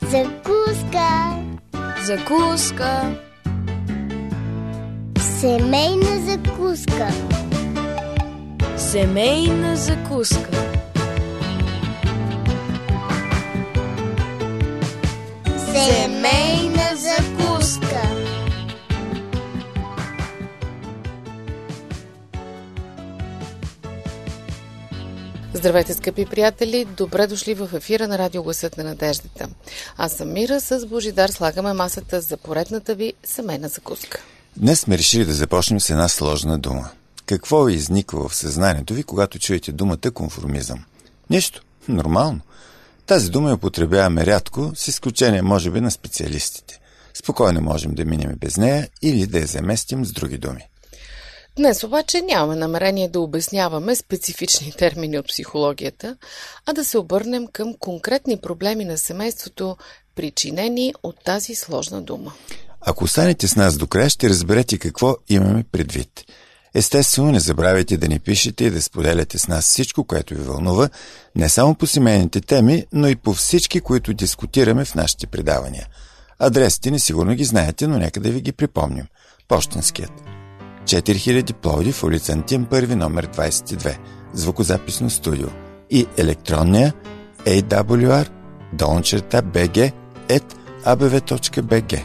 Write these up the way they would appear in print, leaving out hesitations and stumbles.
Закуска. Закуска. Семейна закуска. Семейна закуска. Семейна закуска. Здравейте, скъпи приятели! Добре дошли в ефира на Радио Гласът на надеждата. Аз съм Мира, с Божидар слагаме масата за поредната ви семейна закуска. Днес сме решили да започнем с една сложна дума. Какво изниква в съзнанието ви, когато чуете думата конформизъм? Нищо. Нормално. Тази дума я употребяваме рядко, с изключение може би на специалистите. Спокойно можем да минем без нея или да я заместим с други думи. Днес обаче нямаме намерение да обясняваме специфични термини от психологията, а да се обърнем към конкретни проблеми на семейството, причинени от тази сложна дума. Ако останете с нас до края, ще разберете какво имаме предвид. Естествено, не забравяйте да ни пишете и да споделяте с нас всичко, което ви вълнува, не само по семейните теми, но и по всички, които дискутираме в нашите предавания. Адресите ни сигурно ги знаете, но нека да ви ги припомним. Пощенският. 4000 Пловдив, улица Антим 1, номер 22, звукозаписно студио, и електронния awr_bg@abv.bg.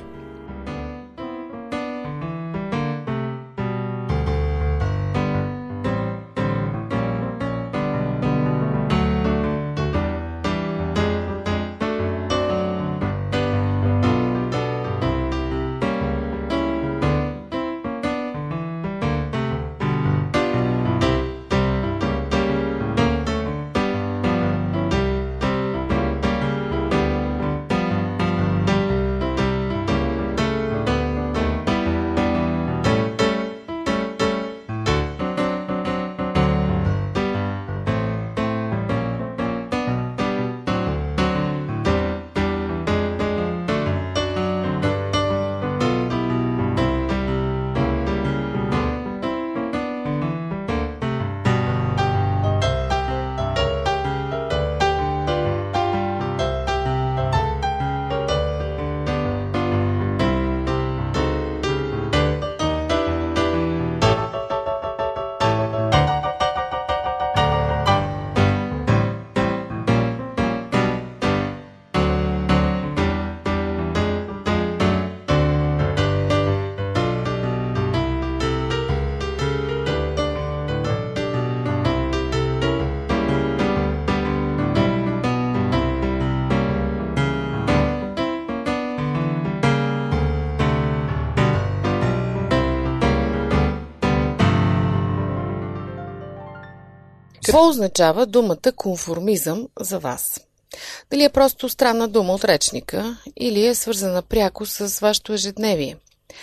Какво означава думата конформизъм за вас? Дали е просто странна дума от речника или е свързана пряко с вашето ежедневие?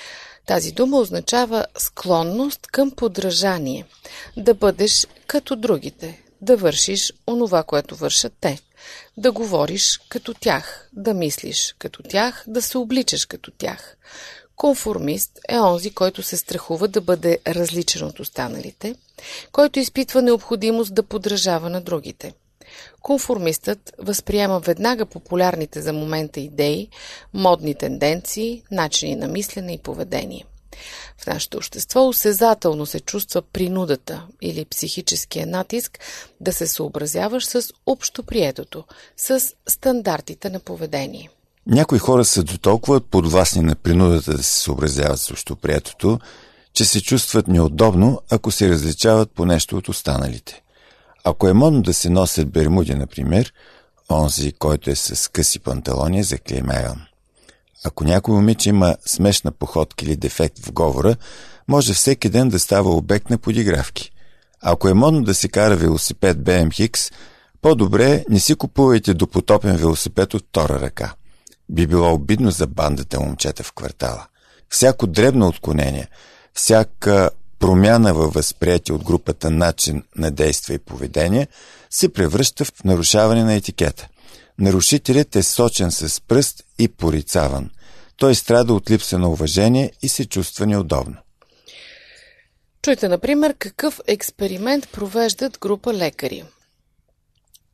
Тази дума означава склонност към подражание, да бъдеш като другите, да вършиш онова, което вършат те, да говориш като тях, да мислиш като тях, да се обличаш като тях. Конформист е онзи, който се страхува да бъде различен от останалите, който изпитва необходимост да подражава на другите. Конформистът възприема веднага популярните за момента идеи, модни тенденции, начини на мислене и поведение. В нашето общество осезателно се чувства принудата или психическия натиск да се съобразяваш с общоприетото, с стандартите на поведение. Някои хора са дотолкова подвластни на принудата да се съобразяват с общоприетото, че се чувстват неудобно, ако се различават по нещо от останалите. Ако е модно да се носят бермуди, например, онзи, който е с къси панталони, е заклеймяван. Ако някой момиче има смешна походка или дефект в говора, може всеки ден да става обект на подигравки. Ако е модно да се кара велосипед BMX, по-добре не си купувайте допотопен велосипед от втора ръка. Би било обидно за бандата момчета в квартала. Всяко дребно отклонение, всяка промяна във възприятие от групата начин на действие и поведение се превръща в нарушаване на етикета. Нарушителят е сочен с пръст и порицаван. Той страда от липса на уважение и се чувства неудобно. Чуйте, например, какъв експеримент провеждат група лекари.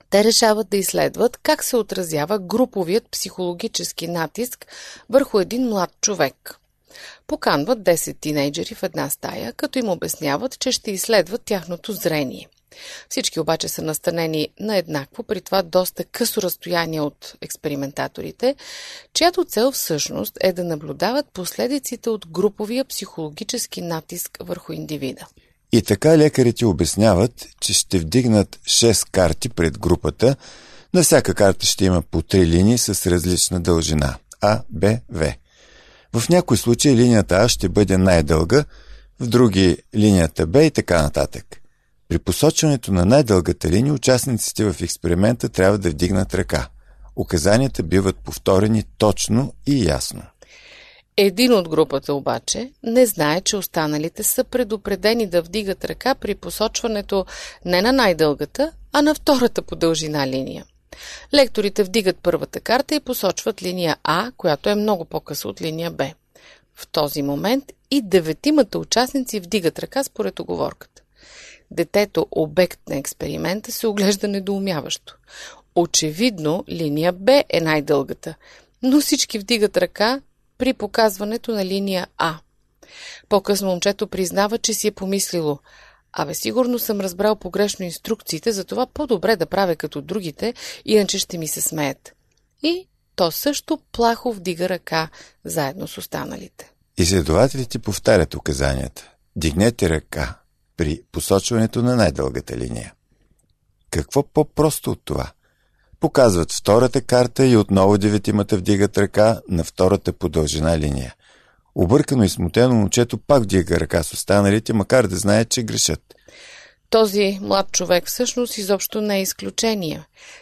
Те решават да изследват как се отразява груповият психологически натиск върху един млад човек. Поканват 10 тинейджери в една стая, като им обясняват, че ще изследват тяхното зрение. Всички обаче са настанени на еднакво, при това доста късо разстояние от експериментаторите, чиято цел всъщност е да наблюдават последиците от груповия психологически натиск върху индивида. И така лекарите обясняват, че ще вдигнат 6 карти пред групата. На всяка карта ще има по 3 линии с различна дължина – А, Б, В. В някои случаи линията А ще бъде най-дълга, в други линията Б и така нататък. При посочването на най-дългата линия участниците в експеримента трябва да вдигнат ръка. Указанията биват повторени точно и ясно. Един от групата обаче не знае, че останалите са предупредени да вдигат ръка при посочването не на най-дългата, а на втората по дължина линия. Лекторите вдигат първата карта и посочват линия А, която е много по-къса от линия Б. В този момент и 9 участници вдигат ръка според уговорката. Детето, обект на експеримента, се оглежда недоумяващо. Очевидно, линия Б е най-дългата, но всички вдигат ръка при показването на линия А. По-късно момчето признава, че си е помислило: сигурно съм разбрал погрешно инструкциите, затова по-добре да правя като другите, иначе ще ми се смеят. И то също плахо вдига ръка заедно с останалите. Изследователите повтарят указанията. Дигнете ръка при посочването на най-дългата линия. Какво по-просто от това? Показват втората карта и отново 9 вдигат ръка на втората по дължина линия. Объркано и смутено момчето пак вдига ръка с останалите, макар да знае, че грешат. Този млад човек всъщност изобщо не е изключение.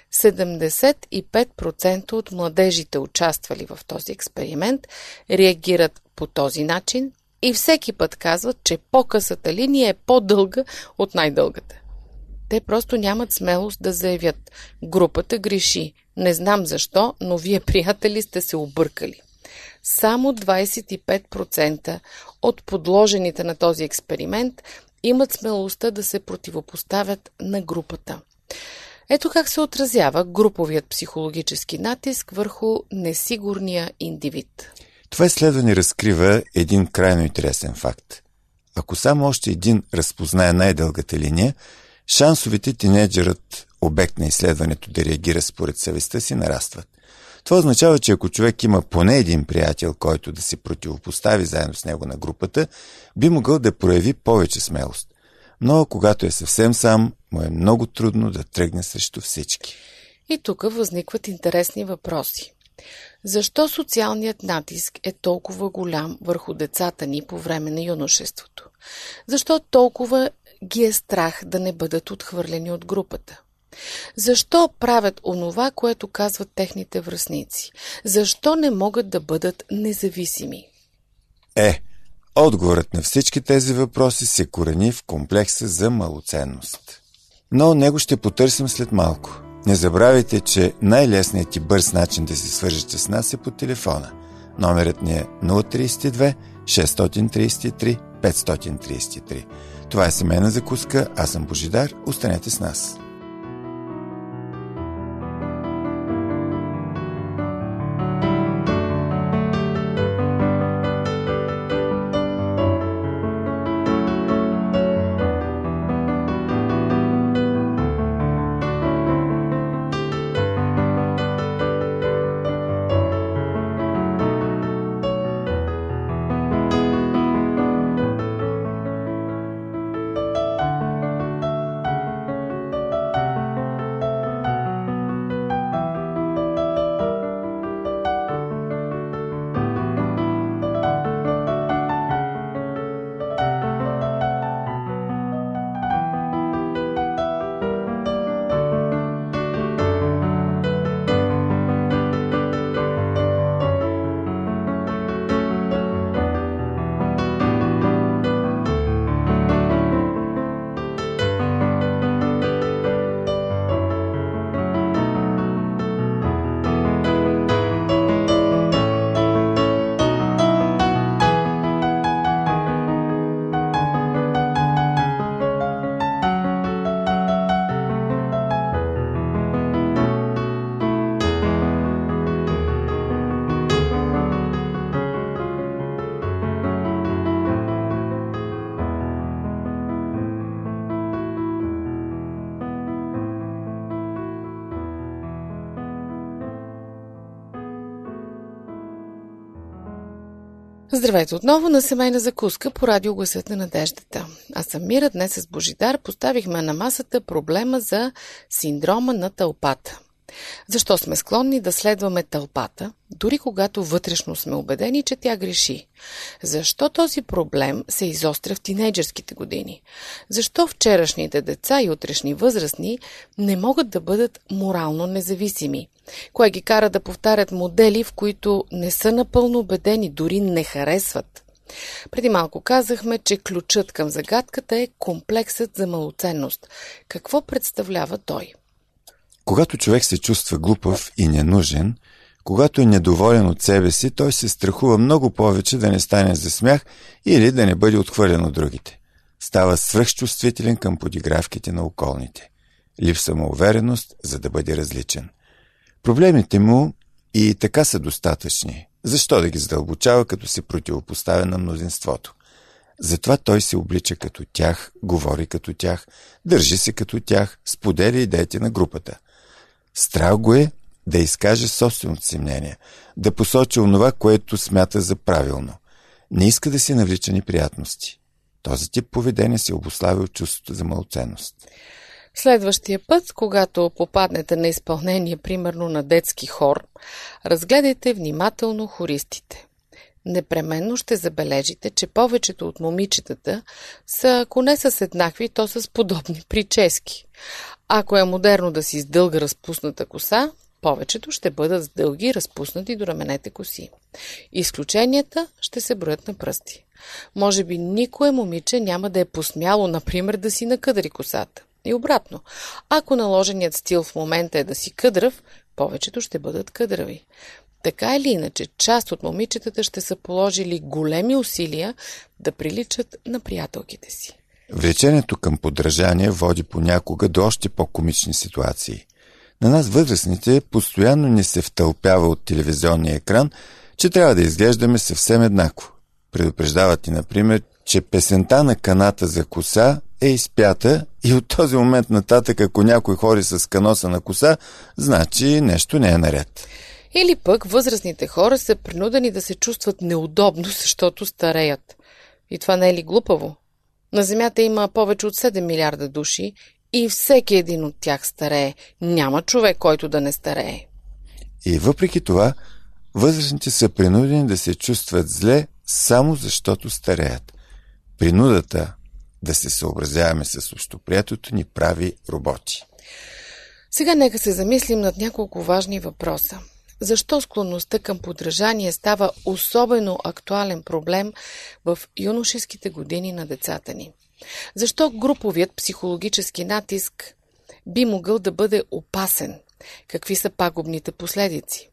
75% от младежите, участвали в този експеримент, реагират по този начин и всеки път казват, че по-късата линия е по-дълга от най-дългата. Те просто нямат смелост да заявят: групата греши. Не знам защо, но вие, приятели, сте се объркали. Само 25% от подложените на този експеримент имат смелостта да се противопоставят на групата. Ето как се отразява груповият психологически натиск върху несигурния индивид. Това изследване разкрива един крайно интересен факт. Ако само още един разпознае най-дългата линия, шансовете тинейджерът, обект на изследването, да реагира според съвестта си, нарастват. Това означава, че ако човек има поне един приятел, който да се противопостави заедно с него на групата, би могъл да прояви повече смелост. Но когато е съвсем сам, му е много трудно да тръгне срещу всички. И тук възникват интересни въпроси. Защо социалният натиск е толкова голям върху децата ни по време на юношеството? Защо толкова ги е страх да не бъдат отхвърлени от групата? Защо правят онова, което казват техните връстници? Защо не могат да бъдат независими? Отговорът на всички тези въпроси се корени в комплекса за малоценност. Но него ще потърсим след малко. Не забравяйте, че най-лесният и бърз начин да се свържете с нас е по телефона. Номерът ни е 032 633 533. Това е семейна закуска, аз съм Божидар, останете с нас. Здравейте отново на семейна закуска по радио Гласът на надеждата. Аз съм Мира, днес с Божидар поставихме на масата проблема за синдрома на тълпата. Защо сме склонни да следваме тълпата, дори когато вътрешно сме убедени, че тя греши? Защо този проблем се изостря в тинейджърските години? Защо вчерашните деца и утрешни възрастни не могат да бъдат морално независими? Кое ги кара да повтарят модели, в които не са напълно убедени, дори не харесват? Преди малко казахме, че ключът към загадката е комплексът за малоценност. Какво представлява той? Когато човек се чувства глупав и ненужен, когато е недоволен от себе си, той се страхува много повече да не стане за смях или да не бъде отхвърлен от другите. Става свръхчувствителен към подигравките на околните. Липса му увереност, за да бъде различен. Проблемите му и така са достатъчни. Защо да ги задълбочава, като се противопоставя на мнозинството? Затова той се облича като тях, говори като тях, държи се като тях, споделя идеите на групата. Страх го е да изкаже собственото си мнение, да посочи онова, което смята за правилно. Не иска да си навлича неприятности. Този тип поведение се обуславя от чувството за малоценност. Следващия път, когато попаднете на изпълнение, примерно на детски хор, разгледайте внимателно хористите. Непременно ще забележите, че повечето от момичетата са, ако не с еднакви, то с подобни прически. Ако е модерно да си с дълга разпусната коса, повечето ще бъдат с дълги разпуснати до раменете коси. Изключенията ще се броят на пръсти. Може би никое момиче няма да е посмяло, например, да си накъдри косата. И обратно, ако наложеният стил в момента е да си къдрав, повечето ще бъдат къдрави. Така или иначе, част от момичетата ще са положили големи усилия да приличат на приятелките си. Влечението към подражание води понякога до още по-комични ситуации. На нас, възрастните, постоянно ни се втълпява от телевизионния екран, че трябва да изглеждаме съвсем еднакво. Предупреждават ти, например, че песента на каната за коса е изпята и от този момент нататък, ако някой хори с каноса на коса, значи нещо не е наред. Или пък възрастните хора са принудени да се чувстват неудобно, защото стареят. И това не е ли глупаво? На Земята има повече от 7 милиарда души и всеки един от тях старее. Няма човек, който да не старее. И въпреки това, възрастните са принудени да се чувстват зле, само защото стареят. Принудата да се съобразяваме с общоприетото ни прави роботи. Сега нека се замислим над няколко важни въпроса. Защо склонността към подражание става особено актуален проблем в юношеските години на децата ни? Защо груповият психологически натиск би могъл да бъде опасен? Какви са пагубните последици?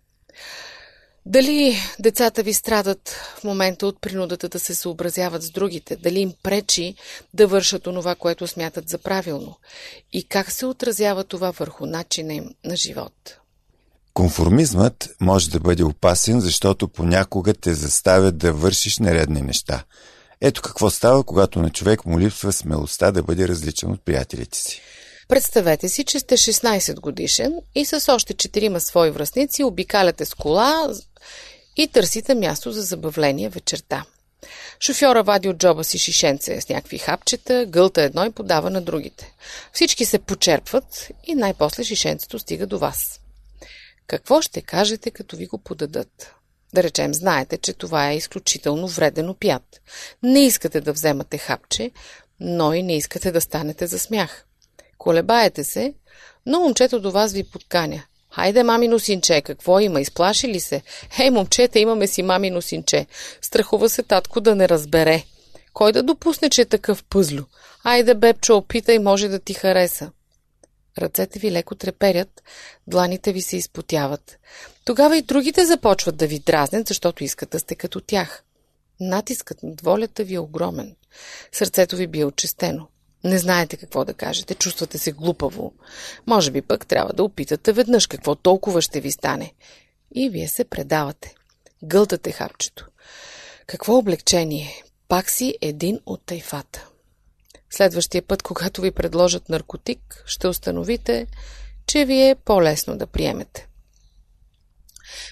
Дали децата ви страдат в момента от принудата да се съобразяват с другите? Дали им пречи да вършат онова, което смятат за правилно? И как се отразява това върху начина им на живот? Конформизмът може да бъде опасен, защото понякога те заставят да вършиш нередни неща. Ето какво става, когато на човек му липсва смелостта да бъде различен от приятелите си. Представете си, че сте 16 годишен и с още 4 свои връстници обикаляте с кола и търсите място за забавление вечерта. Шофьора вади от джоба си шишенце с някакви хапчета, гълта едно и подава на другите. Всички се почерпват и най-после шишенцето стига до вас. Какво ще кажете, като ви го подадат? Да речем, знаете, че това е изключително вреден опят. Не искате да вземате хапче, но и не искате да станете за смях. Колебаете се, но момчето до вас ви подканя. Хайде, мамино синче, какво има? Изплаши ли се? Хей, момчета, имаме си мамино синче. Страхува се татко да не разбере. Кой да допусне, че е такъв пъзлю? Айде, бебчо, опитай, може да ти хареса. Ръцете ви леко треперят, дланите ви се изпотяват. Тогава и другите започват да ви дразнят, защото искат да сте като тях. Натискът над волята ви е огромен. Сърцето ви бие очистено. Не знаете какво да кажете, чувствате се глупаво. Може би пък трябва да опитате веднъж какво толкова ще ви стане. И вие се предавате. Гълтате хапчето. Какво облегчение! Пак си един от тайфата. Следващия път, когато ви предложат наркотик, ще установите, че ви е по-лесно да приемете.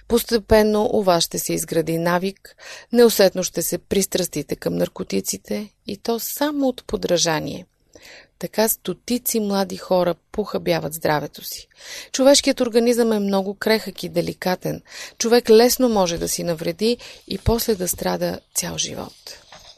Постепенно у вас ще се изгради навик, неусетно ще се пристрастите към наркотиците и то само от подражание. Така стотици млади хора похабяват здравето си. Човешкият организъм е много крехък и деликатен. Човек лесно може да си навреди и после да страда цял живот.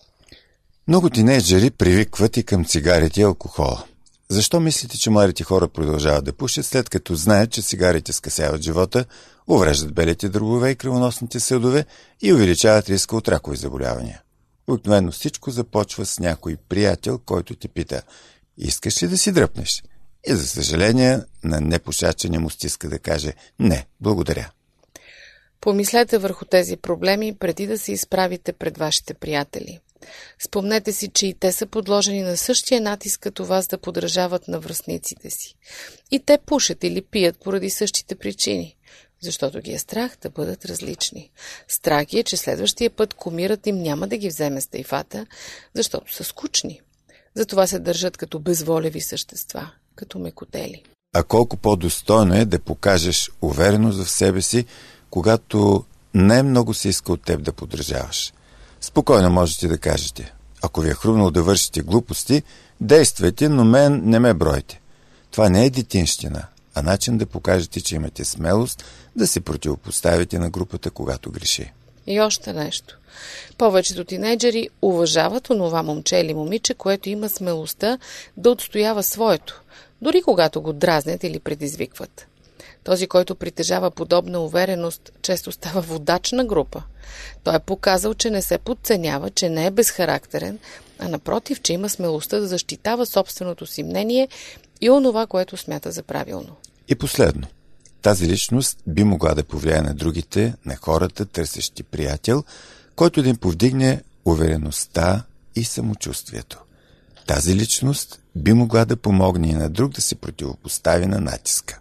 Много тинейджери привикват и към цигарите и алкохола. Защо мислите, че младите хора продължават да пушат, след като знаят, че цигарите скъсяват живота, увреждат белите дробове и кръвоносните съдове и увеличават риска от ракови заболявания? Обикновено всичко започва с някой приятел, който те пита: искаш ли да си дръпнеш? И за съжаление на непушача не му стиска да каже: не, благодаря. Помислете върху тези проблеми преди да се изправите пред вашите приятели. Спомнете си, че и те са подложени на същия натиск като вас да подражават на връстниците си. И те пушат или пият поради същите причини, защото ги е страх да бъдат различни. Страх ги е, че следващия път кумирът им няма да ги вземе с тайфата, защото са скучни. Затова се държат като безволеви същества, като мекотели. А колко по-достойно е да покажеш увереност в себе си, когато най-много се иска от теб да подражаваш. Спокойно можете да кажете: ако ви е хрумнало да вършите глупости, действайте, но мен не ме бройте. Това не е детинщина, а начин да покажете, че имате смелост да се противопоставите на групата, когато греши. И още нещо. Повечето тинейджери уважават онова момче или момиче, което има смелостта да отстоява своето, дори когато го дразнят или предизвикват. Този, който притежава подобна увереност, често става водач на група. Той е показал, че не се подценява, че не е безхарактерен, а напротив, че има смелостта да защитава собственото си мнение и онова, което смята за правилно. И последно. Тази личност би могла да повлияе на другите, на хората, търсещи приятел, който да им повдигне увереността и самочувствието. Тази личност би могла да помогне и на друг да се противопостави на натиска.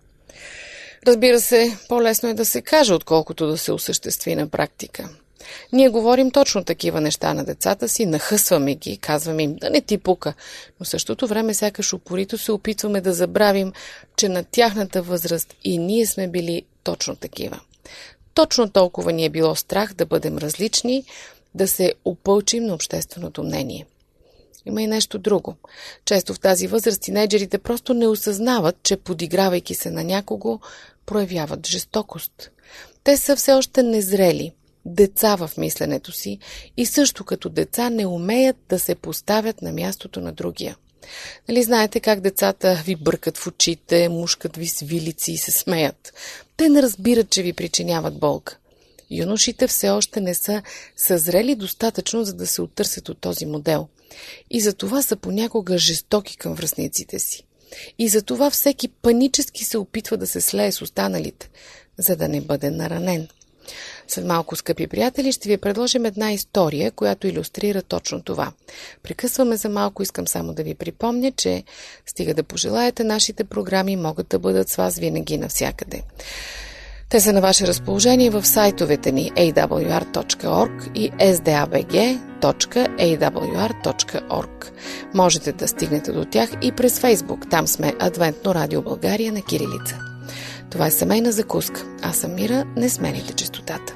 Разбира се, по-лесно е да се каже, отколкото да се осъществи на практика. Ние говорим точно такива неща на децата си, нахъсваме ги, казваме им да не ти пука, но в същото време сякаш упорито се опитваме да забравим, че на тяхната възраст и ние сме били точно такива. Точно толкова ни е било страх да бъдем различни, да се опълчим на общественото мнение. Има и нещо друго. Често в тази възраст тинейджерите просто не осъзнават, че подигравайки се на някого, проявяват жестокост. Те са все още незрели, деца в мисленето си и също като деца не умеят да се поставят на мястото на другия. Нали знаете как децата ви бъркат в очите, мушкат ви с вилици и се смеят? Те не разбират, че ви причиняват болка. Юношите все още не са съзрели достатъчно, за да се оттърсят от този модел. И затова са понякога жестоки към връстниците си. И затова всеки панически се опитва да се слее с останалите, за да не бъде наранен. След малко, скъпи приятели, ще ви предложим една история, която илюстрира точно това. Прекъсваме за малко, искам само да ви припомня, че стига да пожелаете, нашите програми могат да бъдат с вас винаги навсякъде. Те са на ваше разположение в сайтовете ни awr.org и sdabg.awr.org. Можете да стигнете до тях и през Фейсбук. Там сме Адвентно радио България на кирилица. Това е семейна закуска. Аз съм Мира, не смените честотата.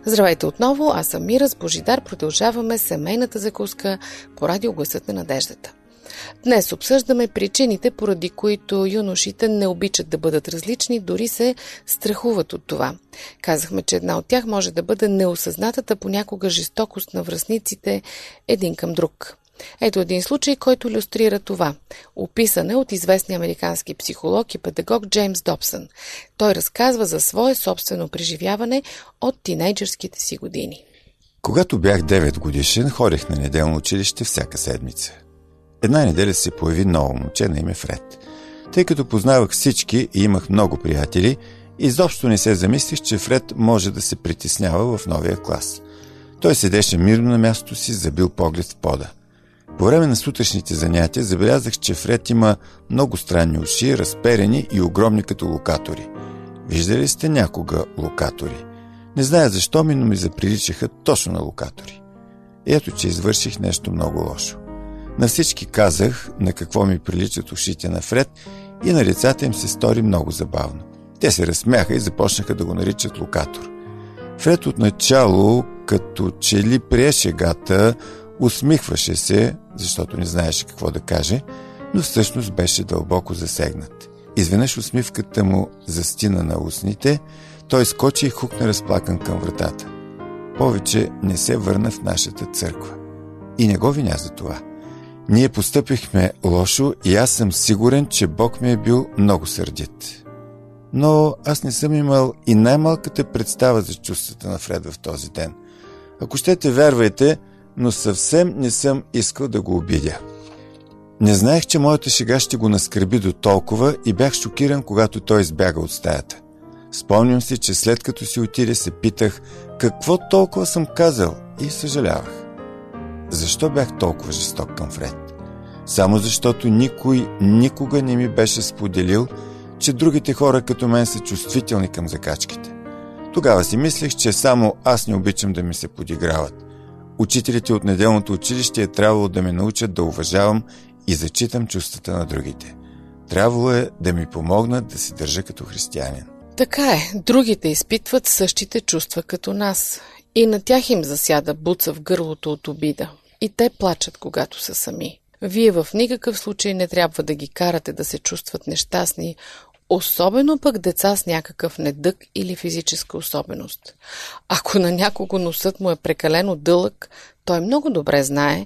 Здравейте отново, аз съм Мира с Божидар. Продължаваме семейната закуска по радио Гласът на надеждата. Днес обсъждаме причините, поради които юношите не обичат да бъдат различни, дори се страхуват от това. Казахме, че една от тях може да бъде неосъзнатата понякога жестокост на връстниците един към друг. Ето един случай, който илюстрира това. Описан е от известния американски психолог и педагог Джеймс Добсън. Той разказва за свое собствено преживяване от тинейджърските си години. Когато бях 9 годишен, ходех на неделно училище всяка седмица. Една неделя се появи ново момче на име Фред. Тъй като познавах всички и имах много приятели, изобщо не се замислих, че Фред може да се притеснява в новия клас. Той седеше мирно на мястото си, забил поглед в пода. По време на сутрешните занятия забелязах, че Фред има много странни уши, разперени и огромни като локатори. Виждали сте някога локатори? Не зная защо но ми заприличаха точно на локатори. Ето, че извърших нещо много лошо. На всички казах на какво ми приличат ушите на Фред и на децата им се стори много забавно. Те се разсмяха и започнаха да го наричат локатор. Фред отначало, като че ли прие шегата, усмихваше се, защото не знаеше какво да каже, но всъщност беше дълбоко засегнат. Изведнъж усмивката му застина на устните, той скочи и хукна разплакан към вратата. Повече не се върна в нашата църква. И не го виня за това. Ние постъпихме лошо и аз съм сигурен, че Бог ми е бил много сърдит. Но аз не съм имал и най-малката представа за чувствата на Фред в този ден. Ако щете, вярвайте, но съвсем не съм искал да го обидя. Не знаех, че моята шега ще го наскърби до толкова и бях шокиран, когато той избяга от стаята. Спомням си, че след като си отиде, се питах какво толкова съм казал и съжалявах. Защо бях толкова жесток към Фред? Само защото никой никога не ми беше споделил, че другите хора като мен са чувствителни към закачките. Тогава си мислех, че само аз не обичам да ми се подиграват. Учителите от неделното училище е трябвало да ме научат да уважавам и зачитам чувствата на другите. Трябвало е да ми помогнат да се държа като християнин. Така е, другите изпитват същите чувства като нас. И на тях им засяда буца в гърлото от обида. И те плачат, когато са сами. Вие в никакъв случай не трябва да ги карате да се чувстват нещастни, особено пък деца с някакъв недъг или физическа особеност. Ако на някого носът му е прекалено дълъг, той много добре знае,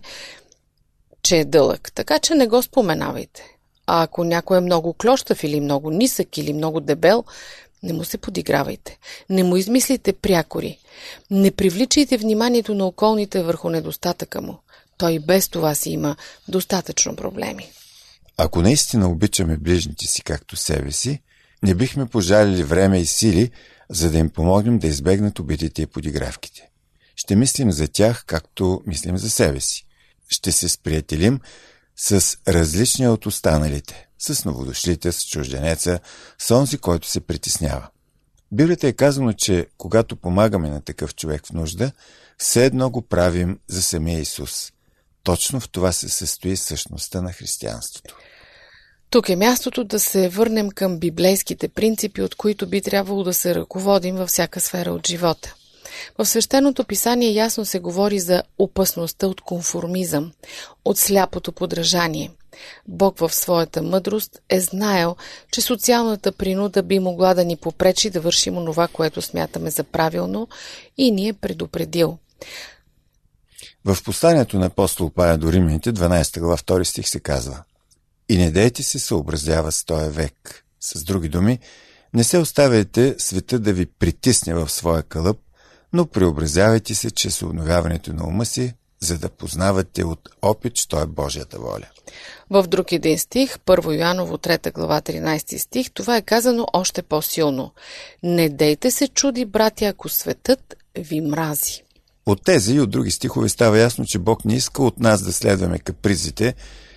че е дълъг, така че не го споменавайте. А ако някой е много клощав или много нисък или много дебел, не му се подигравайте. Не му измислите прякори. Не привличайте вниманието на околните върху недостатъка му. Той без това си има достатъчно проблеми. Ако наистина обичаме ближните си както себе си, не бихме пожалили време и сили, за да им помогнем да избегнат обидите и подигравките. Ще мислим за тях, както мислим за себе си. Ще се сприятелим с различния от останалите, с новодошлите, с чужденеца, с онзи, който се притеснява. Библията е казано, че когато помагаме на такъв човек в нужда, все едно го правим за самия Исус. Точно в това се състои същността на християнството. Тук е мястото да се върнем към библейските принципи, от които би трябвало да се ръководим във всяка сфера от живота. В Свещеното писание ясно се говори за опасността от конформизъм, от сляпото подражание. Бог в своята мъдрост е знаел, че социалната принуда би могла да ни попречи да вършим онова, което смятаме за правилно, и ни е предупредил. В посланието на апостол Павел до Римляните, 12 глава, 2 стих се казва: „И не дейте се съобразява с този век. С други думи, не се оставяйте света да ви притисне в своя кълъп, но преобразявайте се чрез обновяването на ума си, за да познавате от опит, що е Божията воля.“ В друг един стих, 1 Йоаново 3 глава 13 стих, това е казано още по-силно. „Не дейте се чуди, братя, ако светът ви мрази.“ От тези и от други стихове става ясно, че Бог не иска от нас да следваме капризите,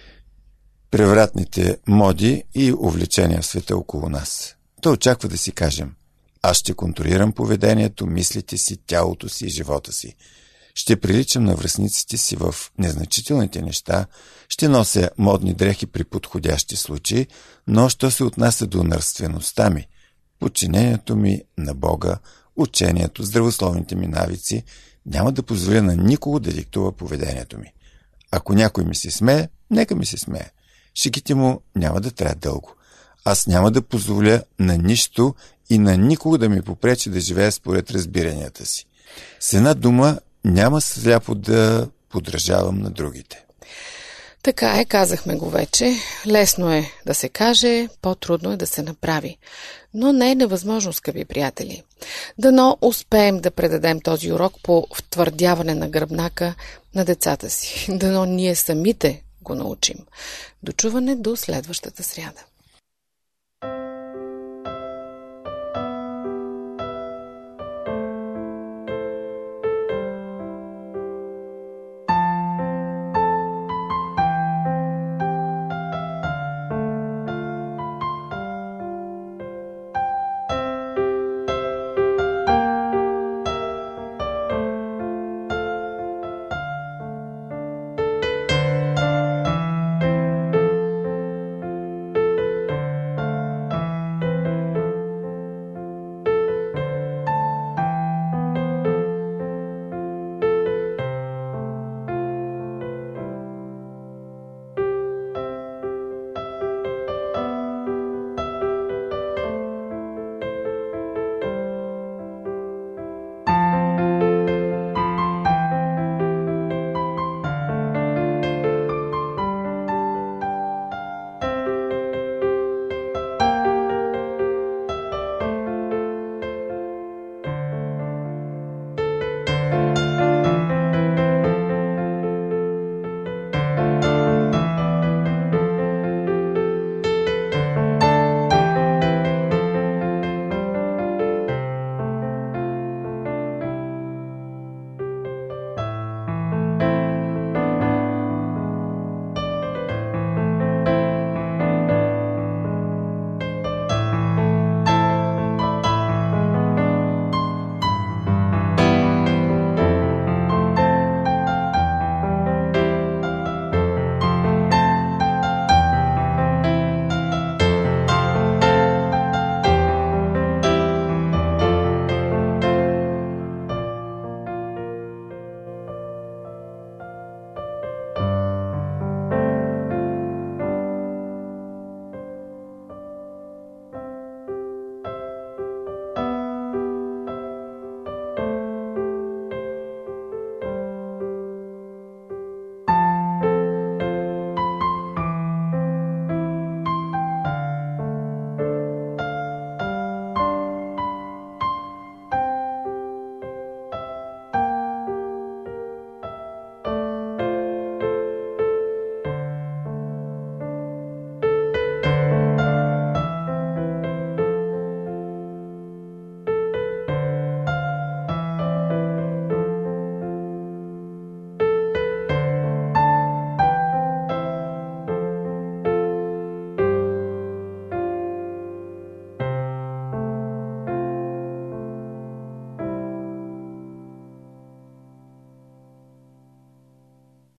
превратните моди и увлечения в света около нас. Той очаква да си кажем: „Аз ще контролирам поведението, мислите си, тялото си и живота си. Ще приличам на връстниците си в незначителните неща, ще нося модни дрехи при подходящи случаи, но що се отнася до нравствеността ми, подчинението ми на Бога учението, здравословните ми навици, няма да позволя на никого да диктува поведението ми. Ако някой ми се смее, нека ми се смее. Шегите му няма да трябва дълго. Аз няма да позволя на нищо и на никого да ми попречи да живея според разбиранията си. С една дума няма сляпо да подражавам на другите. Така е, казахме го вече. Лесно е да се каже, по-трудно е да се направи. Но не е невъзможно, скъпи приятели. Дано успеем да предадем този урок по втвърдяване на гръбнака на децата си. Дано ние самите го научим. До чуване до следващата сряда.